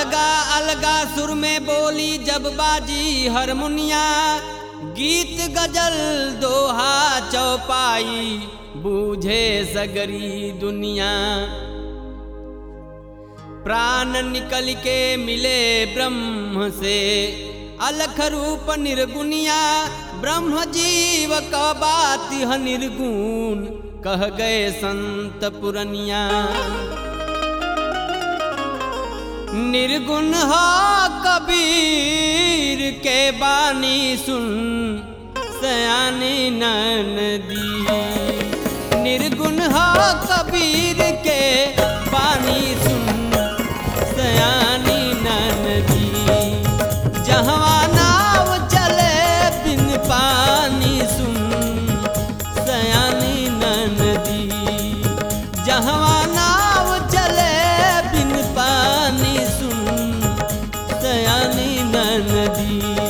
अलगा अलगा सुर में बोली जब बाजी हारमोनिया, गीत गजल दोहा चौपाई बूझे सगरी दुनिया। प्राण निकल के मिले ब्रह्म से अलख रूप निर्गुनिया, ब्रह्म जीव का बात है निर्गुण कह गए संत पुरनिया। निर्गुण हो कबीर के बानी सुन सयानी ननदी, निर्गुण हो कबीर के बानी सुन सयानी ननदी। जहवा नाव चले बिन पानी सुन सयानी ननदी, जहवा नाव चले बिन पानी सुन सयानी ननदी।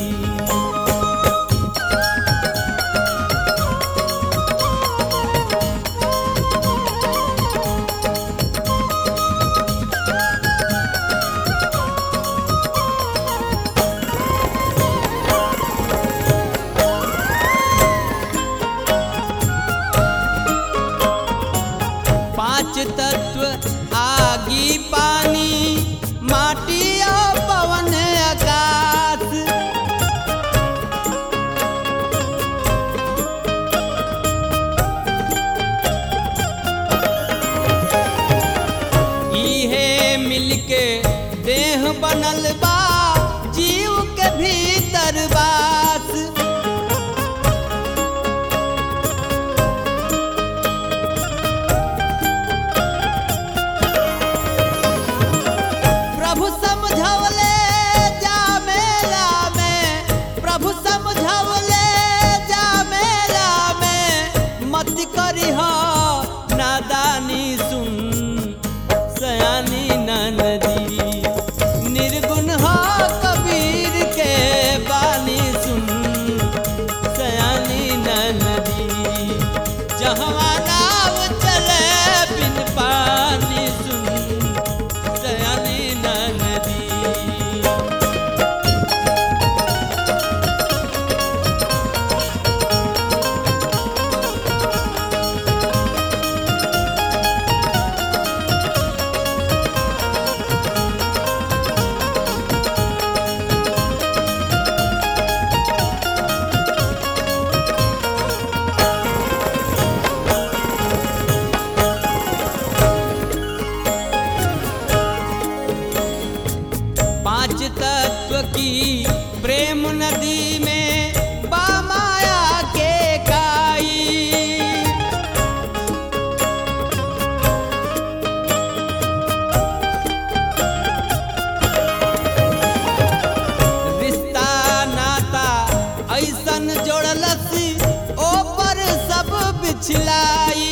पांच तत्व आगी पानी माटी और पवन आकाश, इहे मिलके देह बनल बा जीव के भीतर बास। प्रभु समझौले जा मेला में, प्रभु समझौले जा मेला में, मत करिह नादानी सुन सयानी ननदी। निर्गुण हो कबीर के बानी सुन सयानी ननदी, जहवा नाव चले बिन पानी सुन सयानी ननदी। पांच तत्व की प्रेम नदी में बामाया के काई, रिश्ता नाता ऐसन जोड़लसी ओपर सब बिछलाई।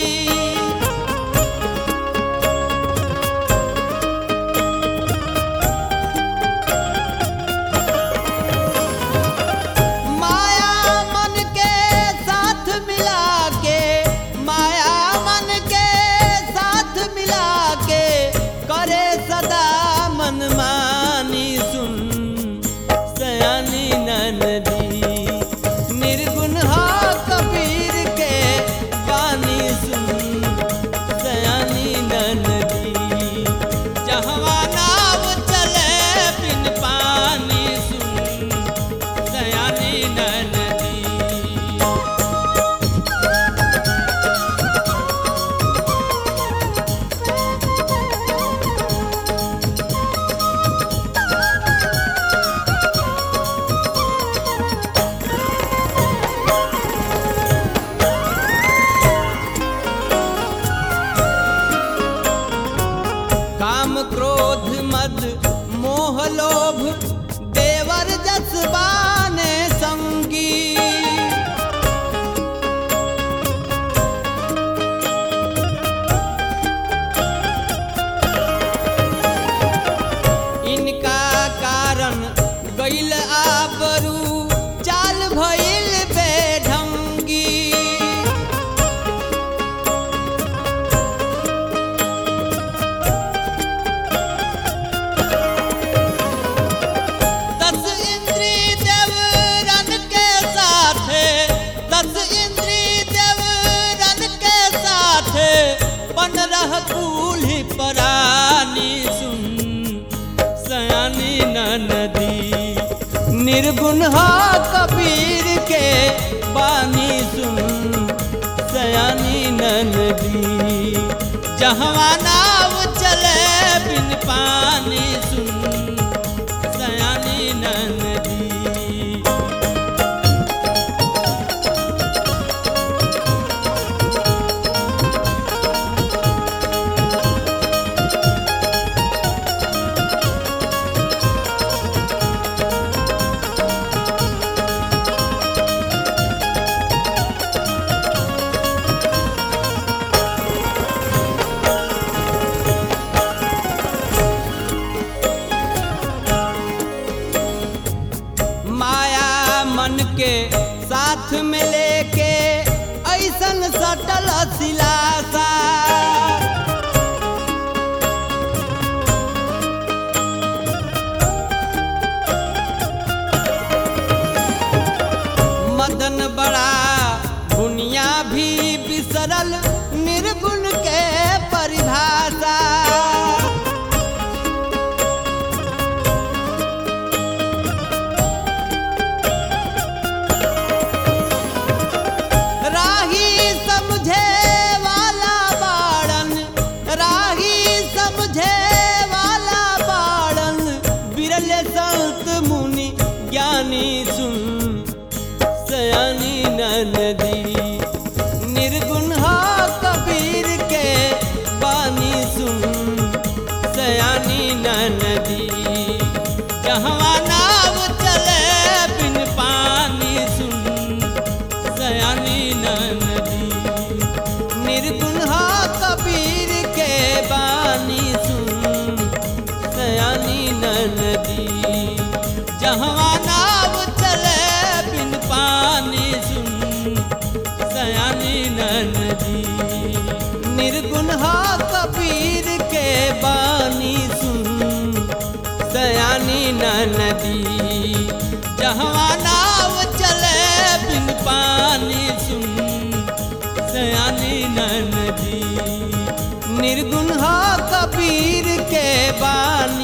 माया मन के साथ मिला के, माया मन के साथ मिला के, करे सदा मनमानी सुन सयानी ननदी। निर्गुण हो कबीर के बानी सुन सयानी ननदी, जहवा नाव चले बिन पानी सुन सयानी ननदी। निर्गुण हो कबीर के बानी सुन सयानी नदी। जहवा नाव चले बिन पानी सुन सयानी नदी। मन के साथ में लेके ऐसन सटल सिलासा। मदन बड़ा दुनिया भी बिसरल निर्गुण के परिभाषा। संत मुनि ज्ञानी सुन सयानी नदी। निर्गुण हो कबीर के बानी सुन सयानी नदी। जहवा नाव चले बिन पानी सुन सयानी नदी। निर्गुण हो कबीर के बानी सुन सयानी नदी। जहवा नाव चले बिन पानी सुन सयानी नदी। निर्गुण हो कबीर के बानी सुन सयानी नदी। जहवा नाव चले बिन पानी सुन सयानी नदी। निर्गुण हो कबीर के बानी